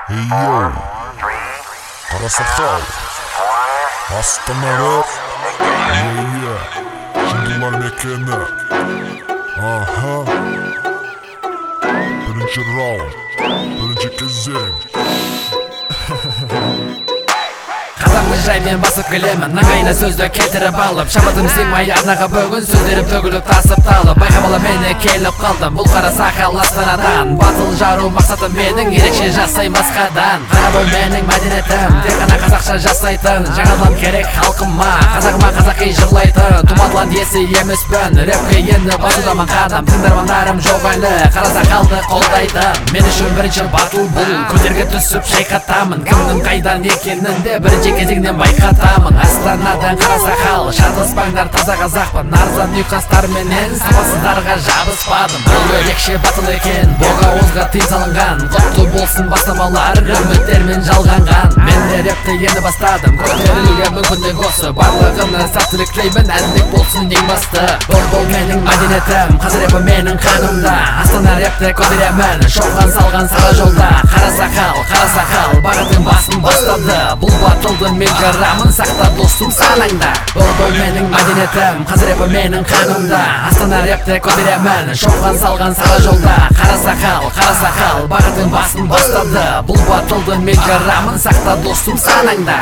Hey yo, Karasakal, Astana Rap, Şundular mekeni, Birinci round, birinci кезең. Қазағымды жаймен басып келемін, ыңғайына сөзді келтіріп алып, шабытым сыймай арнаға бүгін сөздерім төгіліп тасып талып. Байқамала мені келіп қалдым, бұл қара сақал астанадан. Батыл жару мақсатым менің, ерекше жасаймын басқадан. Қара бұл менің мәдениетім, тек қана қазақша жасайтын. Жаңалам керек халқыма, қазағыма қазақи жырлайтын. Туматлан есі емеспін, рэпке енді басудамын қадам. Тыңдармандарым жоқ әлі, қара сақалды қолдайтын. Мен үшін бірінші батыл бұл, көтерге түсіп шайқатамын. Кімнің қайдан екенін де бірінші кезеңнен байқатамын. Астанадан қара сақал, шатыспаңдар, таза қазақпын. Арзан ұйқастарменен сапасыздарға жабыспадым. Бұл ерекше батыл екен, боға озға тыйым салынған. Құтты болсын бастамалар, үміттермен жалғанған. Мен де рэпті енді бастадым, көтерілуге мүмкіндік осы. Барлығына сәттілік тілеймін, әділдік болсын ең басты. Бұл менің мәдениетім, қазір рэпі менің қанымда. Астана рэпті көтеремін, шоққан салған сара жолда. Қара сақал, бағытың басын бастады. Бұл батылды мен жарамын, сақта достым санаңда. Бұл менің мәдениетім, қазір рэпі менің қанымда. Астана рэпті көтеремін, шоққан салған сара жолда. Қара сақал, бағытың басын бастады. Бұл батылды мен жарамын, сақта достым санаңда.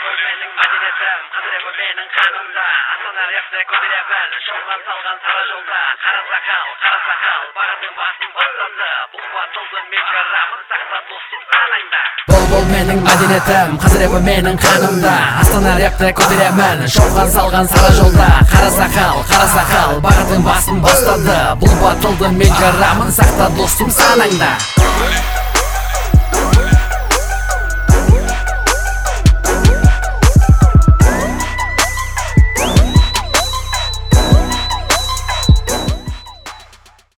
Бұл менің мәдениетім, қазір рэпі менің қанымда. Астана рэпті көтеремін, шоққан салған сара жолда. Қара сақал, бағытың басын бастады. Бұл батылды мен жарамын, сақта достым санаңда.